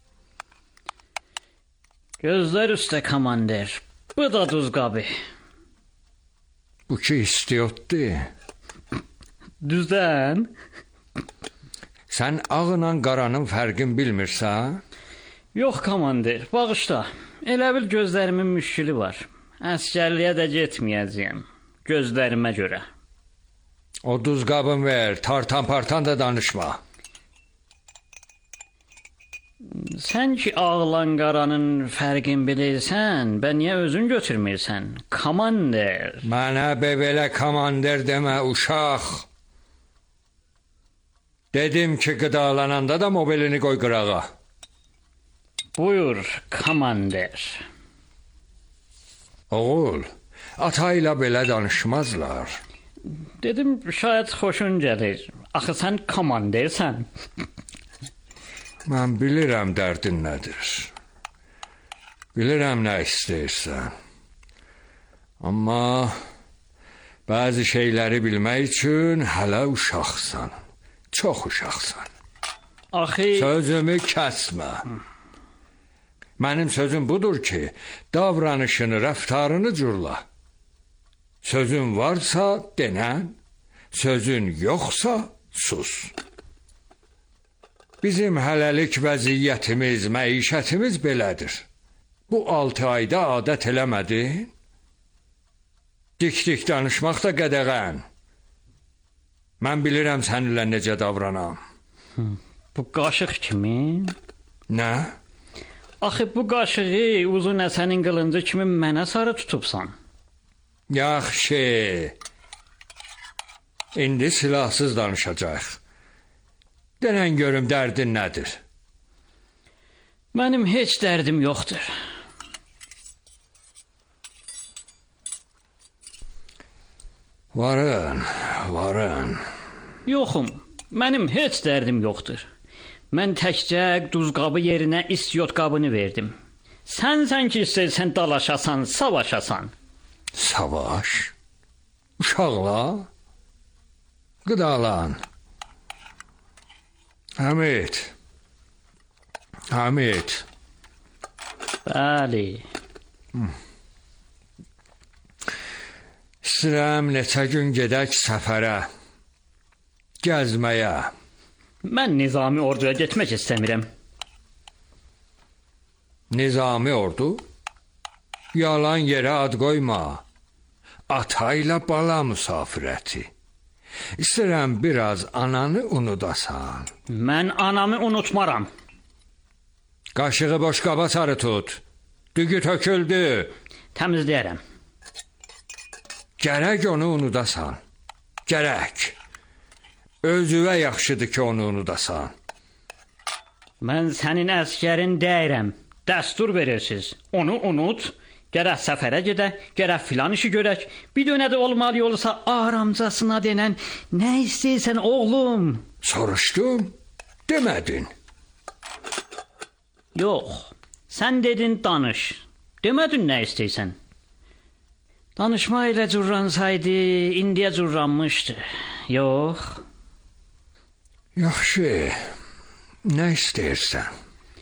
Gözlər üstə komandir. Bu da duzqabı. Bu ki istiyordu. Düzdən? Sən ağla qaranın fərqini bilmirsən? Yox komandir, bağışla. Elə bil gözlərimin müşkülü var. Əskərliyə də getməyəcəyəm. Gözlərimə görə. O duzqabını ver, tartan-partan da danışma. Sən ki ağlan qaranın fərqini bilirsən, bən niyə özün götürmürsən? Komandir. Mənə belə komandir demə uşaq. Dedim ki qıdalananda da mobilini qoy qırağa. Buyur komandir. Oğul, ata ilə belə danışmazlar. Dedim şayət xoşun gəlir. Axı sən komandirsən. Mən bilirəm dərdin nədir. Bilirəm nə istəyirsən. Amma bəzi şeyləri bilmək üçün hələ uşaqsan. Çox uşaqsan. Axı sözümü kəsmə. Mənim sözüm budur ki, davranışını, rəftarını cürla. Sözün varsa denən, sözün yoxsa sus. Bizim hələlik vəziyyətimiz, məişətimiz belədir. Bu 6 ayda adət eləmədin? Dik-dik danışmaq da qədəğən. Mən bilirəm səninlə necə davranam. Bu qaşıq kimin? Nə? Axı bu qaşığı uzun Həsənin qılıncı kimi mənə sarı tutubsan. Yaxşı. İndi silahsız danışacaq. Denən görüm dərdin nədir? Mənim heç dərdim yoxdur. Varın. Yoxum, mənim heç dərdim yoxdur. Mən təkcə duzqabı yerinə istiot qabını verdim. Sən ki istəyirsən dalaşasan, savaşasan. Savaş? Uşaqla? Qıdalan. Hamid. Bəli. İstəyirəm neçə gün gedək səfərə. Gəzməyə. Mən nizami orduya getmək istəmirəm. Nizami ordu? Yalan yerə ad qoyma. Ata ilə bala müsafirəti. İstərəm biraz ananı unudasan. Mən anamı unutmaram. Qaşığı boş qaba sarı tut. Düyü töküldü. Təmizləyərəm. Gərək onu unudasan. Gərək. Özüvə yaxşıdır ki, onu unudasan. Mən sənin əskərin deyirəm. Dəstur verirsiniz. Onu unut. Gərək səfərə gedək, gərək filan işi görək. Bir dönə də olmalı olsa aramcasına denən nə istəyirsən oğlum? Soruşdum, demədin. Yox, sən dedin danış. Demədin nə istəyirsən. Danışma ilə cürransaydı, indiyə cürranmışdı. Yox. Yaxşı, nə istəyirsən?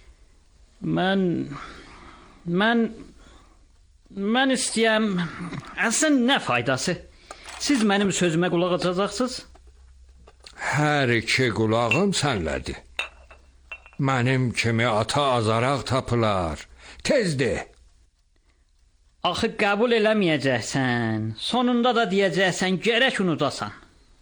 Mən istəyəm, əslən nə faydası? Siz mənim sözümə qulaq asacaqsınız? Hər iki qulağım sənlədir. Mənim kimi ata azaraq tapılar. Tezdir. Axı qəbul eləməyəcəksən. Sonunda da deyəcəksən, gərək unudasan.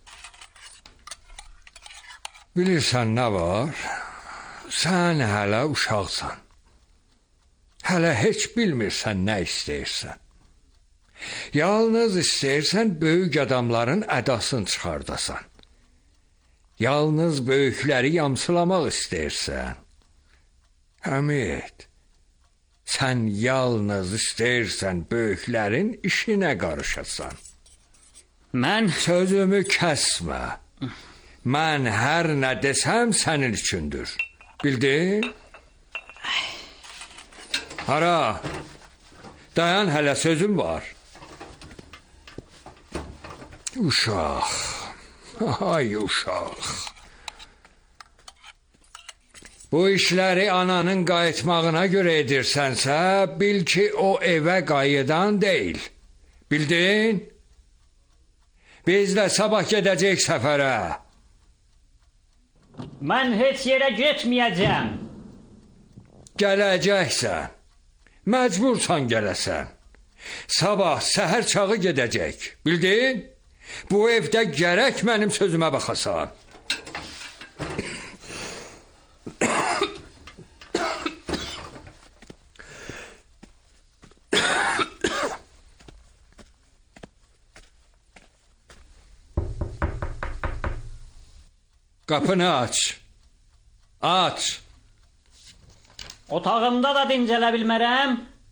Bilirsən nə var? Sən hələ uşaqsan. Hələ heç bilmirsən nə istəyirsən. Yalnız istəyirsən böyük adamların ədasını çıxardasan. Yalnız böyükləri yamsılamaq istəyirsən. Həmid, sən yalnız istəyirsən böyüklərin işinə qarışasan. Mən sözümü kəsmə. Mən hər nə desəm sənin üçündür. Bildin? Hara? Dayan, hələ sözüm var. Uşaq. Ay uşaq. Bu işləri ananın qayıtmağına görə edirsənsə, bil ki, o evə qayıdan deyil. Bildin? Biz də sabah gedəcək səfərə. Mən heç yerə getməyəcəm. Gələcəksən. Məcbursan gələsən. Sabah səhər çağı gedəcək. Bildin? Bu evdə gərək mənim sözümə baxasan. Qapını aç. Aç. Otağımda da dincələ bilmərəm.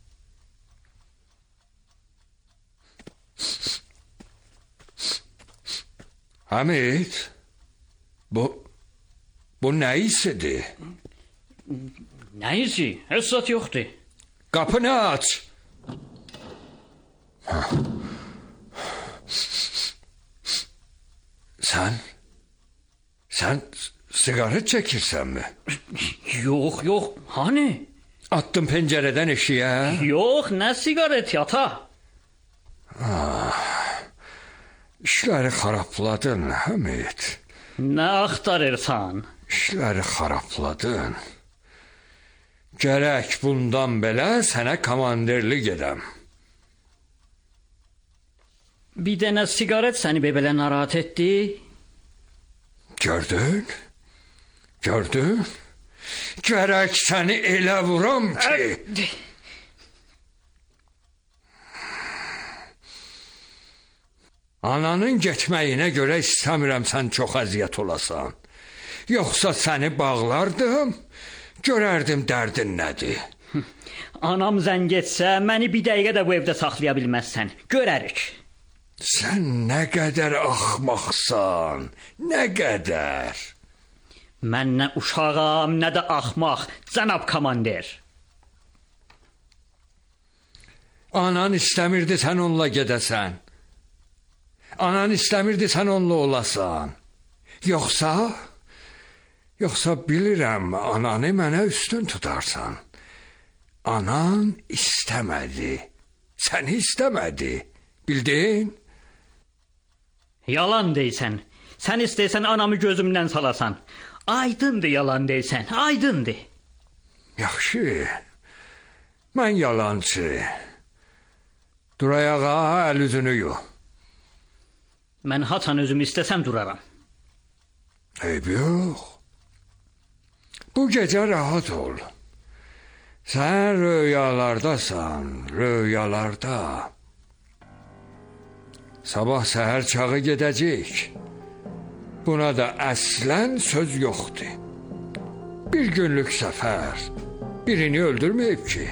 Hamid, bu nə isidir? Nə isi? Heç zat yoxdur. Qapını aç. Sən sigaret çəkirsənmi? Yox, hani? Attın pəncərədən eşiyə? Yox, nə sigareti ata? İşləri xarabladın, Hamid. Nə axtarırsan? İşləri xarabladın. Gərək bundan belə sənə komandirlik edəm. Bir dənə sigaret səni belə narahat etdi? Gördün? Gərək səni elə vuram ki... Ananın getməyinə görə istəmirəm sən çox əziyyət olasan. Yoxsa səni bağlardım, görərdim dərdin nədir. Anam zəng etsə, məni bir dəqiqə də bu evdə saxlaya bilməzsən. Görərik. Sən nə qədər axmaqsan, nə qədər. Mən nə uşağam, nə də axmaq, cənab komandir. Anan istəmirdi sən onunla gedəsən. Anan istəmirdi sən onunla olasan. Yoxsa bilirəm, ananı mənə üstün tutarsan. Anan istəmədi, səni istəmədi. Bildin? Yalan deysən. Sən istəyirsən anamı gözümdən salasan. Aydındır yalan deyirsən, aydındır. Yaxşı. Mən yalancı. Duray ağa, əl üzünü yu. Mən haçan özümü istəsəm duraram. Eyb yox. Bu gecə rahat ol. Sən rüyalardasan, rüyalarda. Sabah səhər çağı gedəcək. Buna da əslən söz yoxdur. Bir günlük səfər birini öldürməyib ki.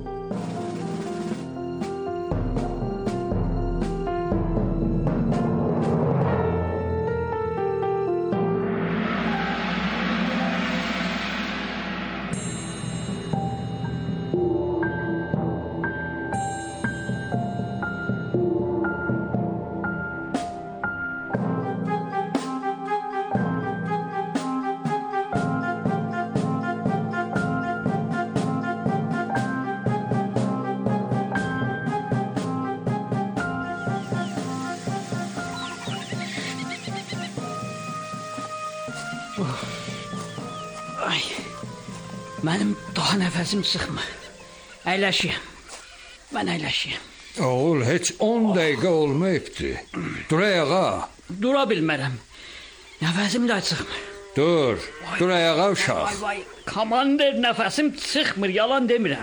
Ay, mənim daha nəfəsim sıxmır. Əyləşiyəm. Mən əyləşiyəm. Oğul, heç 10 dəqiqə olmayıbdı. Duray ağa. Dura bilmərəm. Nəfəsim də sıxmır. Dur, dur ayağa uşaq. Vay vay, komander nəfəsim sıxmır, yalan demirəm.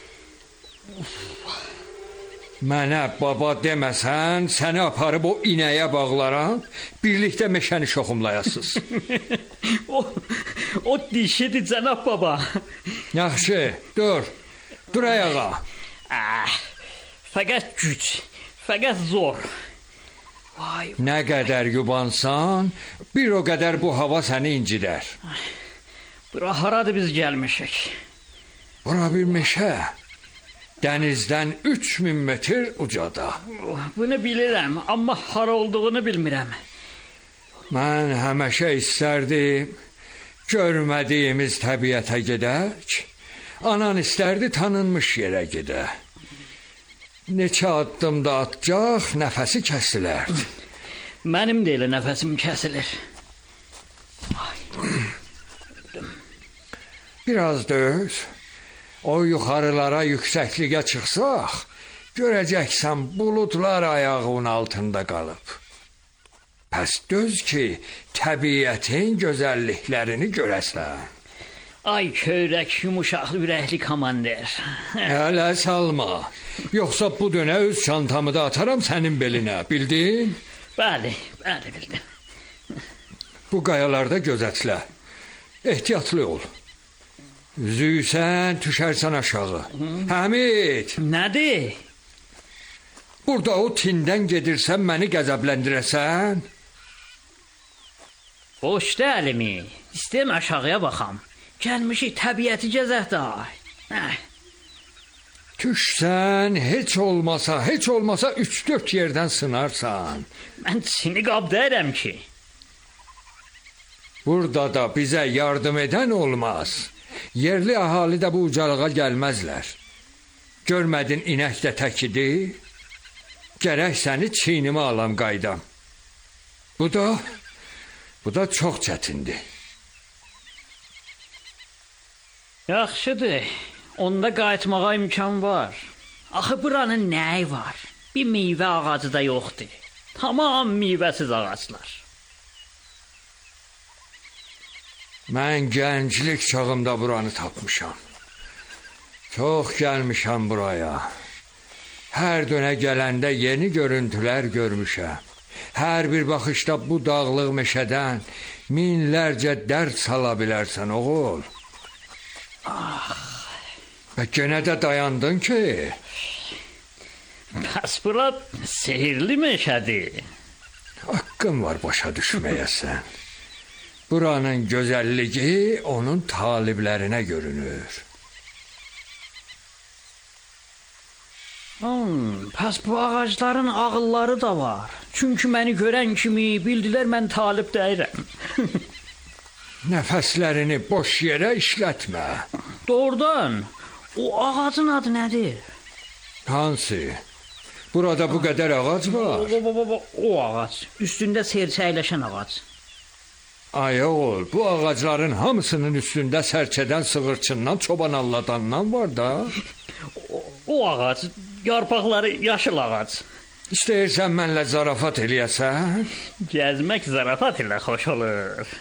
Mənə baba deməsən, səni aparıb o inəyə bağlaram, birlikdə meşəni şoxumlayasız. o dişidir cənab baba. Yaxşı, dur ayağa. Fəqət güc, fəqət zor. Vay. Nə qədər yubansan, bir o qədər bu hava səni incidər. Bura haradır biz gəlmişik? Bura bir meşə. Dənizdən 3000 metr ucada. Bunu bilirəm, amma hara olduğunu bilmirəm. Mən həmişə istərdim, görmədiyimiz təbiətə gedək. Anan istərdi tanınmış yerə gedə. Neçə addımda atacaq, nəfəsi kəsilərdi. Mənim də elə nəfəsim kəsilir. Biraz döz. O yuxarılara, yüksəkliyə çıxsaq, görəcəksən buludlar ayağının altında qalıb. Pəs döz ki, təbiətin gözəlliklərini görəsən. Ay köyrək, yumuşaq ürəkli komander. Hələ salma. Yoxsa bu dönə öz çantamı da ataram sənin belinə, bildin? Bəli, bildim. Bu qayalarda gözətlə. Ehtiyatlı ol. Üzüysən, düşərsən aşağı. Həmid! Nədir? Burada o tindən gedirsən, məni qəzəbləndirəsən. Boş dəlimi. İstəyəm aşağıya baxam. Gəlmişik təbiəti gəzək də. Düşsən, heç olmasa 3-4 yerdən sınarsan. Mən seni qab deyirəm ki. Burada da bizə yardım edən olmaz. Yerli əhali də bu ucalığa gəlməzlər. Görmədin inək də təkidir? Gərək səni çiynimə alam qaydam. Bu da çox çətindir. Yaxşıdır. Onda qayıtmağa imkan var. Axı buranın nəyi var? Bir meyvə ağacı da yoxdur. Tamam meyvəsiz ağaclar. Mən gənclik çağımda buranı tapmışam. Çox gəlmişəm buraya. Hər dönə gələndə yeni görüntülər görmüşəm. Hər bir baxışda bu dağlıq meşədən minlərcə dərs sala bilərsən, oğul. Və genə də dayandın ki. Bəs bura sehirli meşədir. Haqqın var başa düşməyəsən. Buranın gözəlliyi onun taliblərinə görünür. Pəs bu ağacların ağılları da var. Çünki məni görən kimi bildilər mən talib deyirəm. Nəfəslərini boş yerə işlətmə. Doğrudan, o ağacın adı nədir? Hansı? Burada bu qədər ağac var. O ağac, üstündə serçəyləşən ağac. Ay oğul, bu ağacların hamısının üstündə sərçədən, sığırçından, çoban alladandan var da. O ağac, yarpaqları yaşıl ağac. İstəyirsən mənlə zarafat eləyəsən? Gəzmək zarafat ilə xoş olur.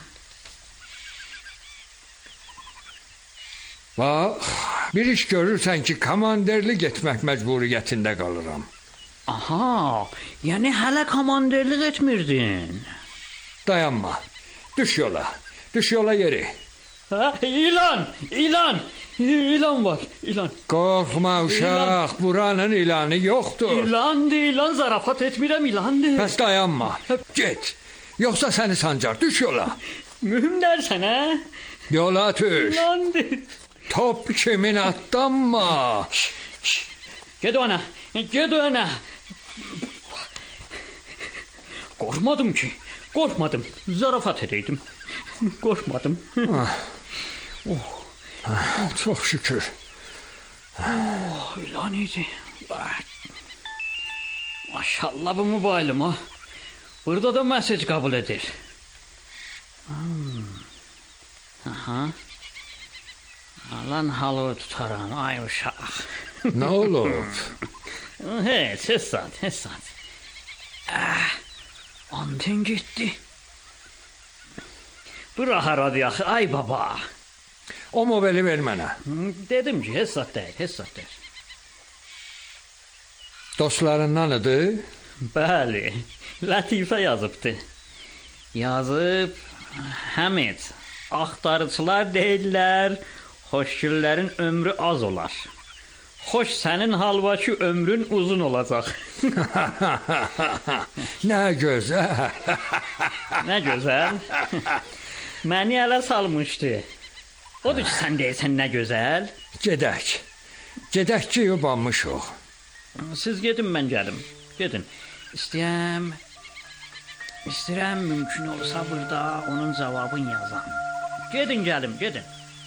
Bax, bir iş görürsən ki, komanderli getmək məcburiyyətində qalıram. Aha, yəni hələ komanderlik etmirdin. Dayanma, düş yola yeri. Ha, ilan var, ilan. Qorxma uşaq, buranın ilanı yoxdur. İlan, zarafat etmirəm, ilandır. Bəs dayanma, get, yoxsa səni sancar, düş yola. Mühüm dərsən, hə? Yola düş. İlandır. Top kimin atdanma. Ged ona. Qorxmadım, zarafat edəydim. Qorxmadım. Çox şükür. İlan idi. Maşallah bu mobilim ha. Burada da mesaj kabul edir. Aha. Alan halı tutaran ay uşaq. Nə olub? Heç saat. Anten getdi. Bırak radiyakı ay baba. O mobili ver mənə. Dedim ki, heç saat deyil. Dostlarındanıdır? Bəli, Latifə yazıbdı. Yazıb, Həmid, axtarıcılar deyirlər, xoşgüllərin ömrü az olar. Xoş sənin halvaki ömrün uzun olacaq. Nə gözəl. Nə gözəl. Məni ələ salmışdı. Odur ki, sən deyirsən nə gözəl. Gedək ki, yubanmışıq. Siz gedin, mən gəlim. Gedin. İstəyirəm mümkün olsa burada onun cavabını yazam. Gedin, gəlim, gedin.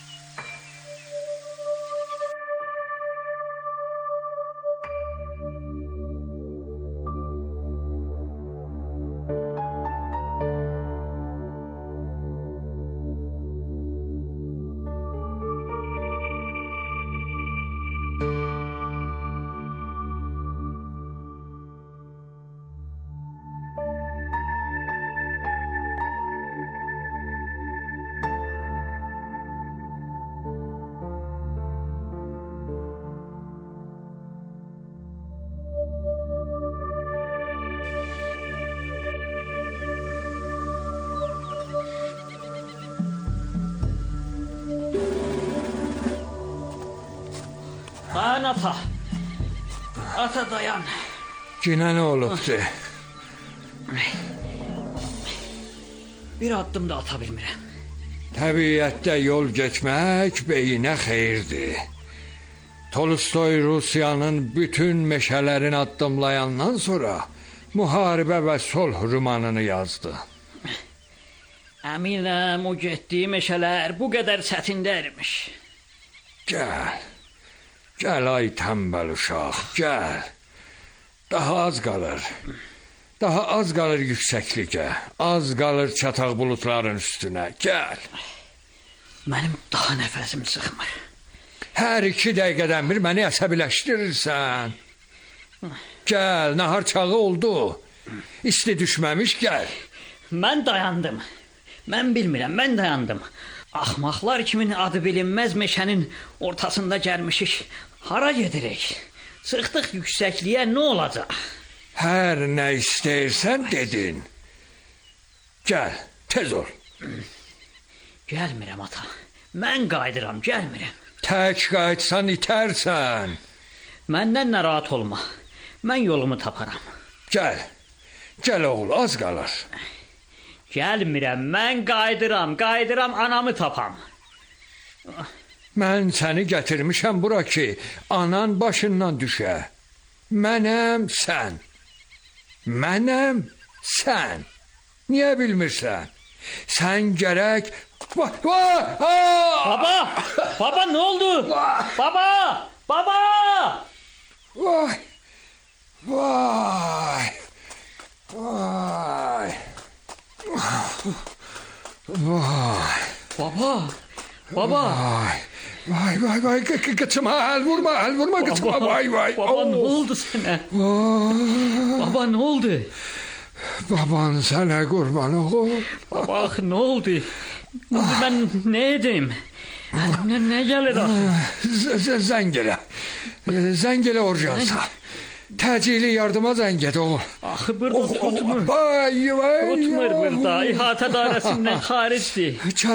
Dayan ata. Ata dayan. Yenə nə olubdu? Bir addım da ata bilmirəm. Təbiətdə yol keçmək beyinə xeyirdir. Tolstoy Rusiyanın bütün meşələrini addımlayandan sonra müharibə və sulh romanını yazdı. Əminəm o getdiyi meşələr bu qədər çətindəymiş. Gəl ay tənbəl uşaq, gəl. Daha az qalır yüksəklikə, az qalır çataq bulutların üstünə, gəl. Mənim daha nəfəsim çıxmır. Hər 2 dəqiqədən bir məni əsəbiləşdirirsən. Gəl, nahar çağı oldu. İsti düşməmiş, gəl. Mən dayandım. Mən bilmirəm, mən dayandım. Axmaqlar kimin adı bilinməz meşənin ortasında gəlmişik. Hara gedirik? Çıxdıq yüksəkliyə, nə olacaq? Hər nə istəyirsən dedin. Gəl, tez ol. Gəlmirəm ata. Mən qayıdıram, gəlmirəm. Tək qayıtsan itərsən. Məndən narahat olma. Mən yolumu taparam. Gəl oğul, az qalır. Gəlmirəm, mən qayıdıram, anamı tapam. Mən səni gətirmişəm bura ki, anan başından düşə. Mənəm sən. Niyə bilmirsən? Sən gərək... Baba, nə oldu? Baba! Vay. Vay. Vay. Baba. Baba. Vay. Kıçıma el vurma kıçıma. Vay. Baba ne oldu sana? Baba ne oldu? Baban sana kurban oğul. Baba ne oldu? Ben ne edeyim? Ne gelir axı? Zəng elə orjansa. Təcili yardıma zəng et oğul. Axı burada tutmur. Vay. Tutmur burada. İhatə dairəsindən xaricdir.